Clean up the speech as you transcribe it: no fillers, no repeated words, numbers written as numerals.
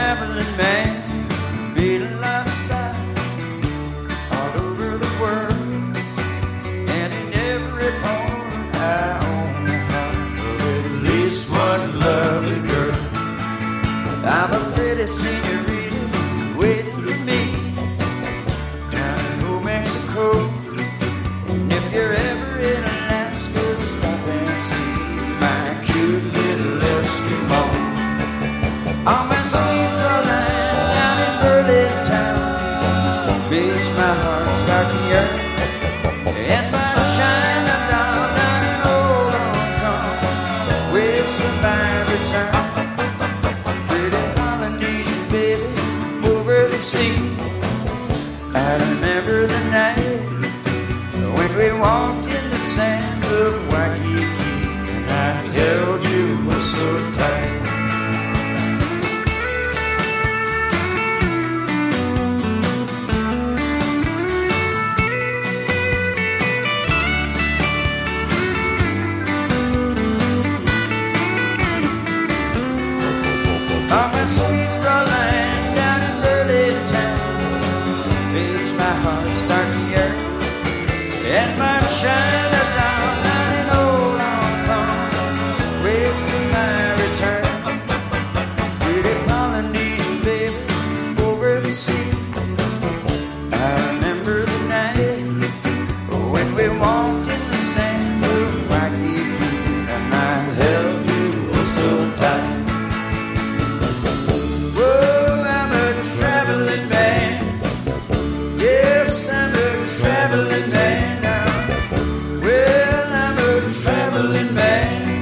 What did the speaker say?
traveling man, made a lot of stops all over the world, and in every part I own a heart of at least one lovely girl. I'm a pretty senorita waiting for me down in New Mexico. And if you're ever in Alaska, stop and see my cute little Eskimo. On my sweet Caroline down in Berlin town, makes my heart start to yearn. And my China down in old Hong Kong, waits for my return. Pretty Polynesian baby over the sea, I remember the night when we walked in the sands of Waikiki, and I held you so tight. On my sweet Caroline down in Berlin town, makes my heart start to yearn. And my China down in old Hong Kong, waits for my return. Pretty Polynesian baby over the sea, I remember the night when we walked in the sand of Waikiki, and I held you so tight. Whoa, I'm a traveling man. Yes, I'm a traveling man now. Well, I'm a traveling man.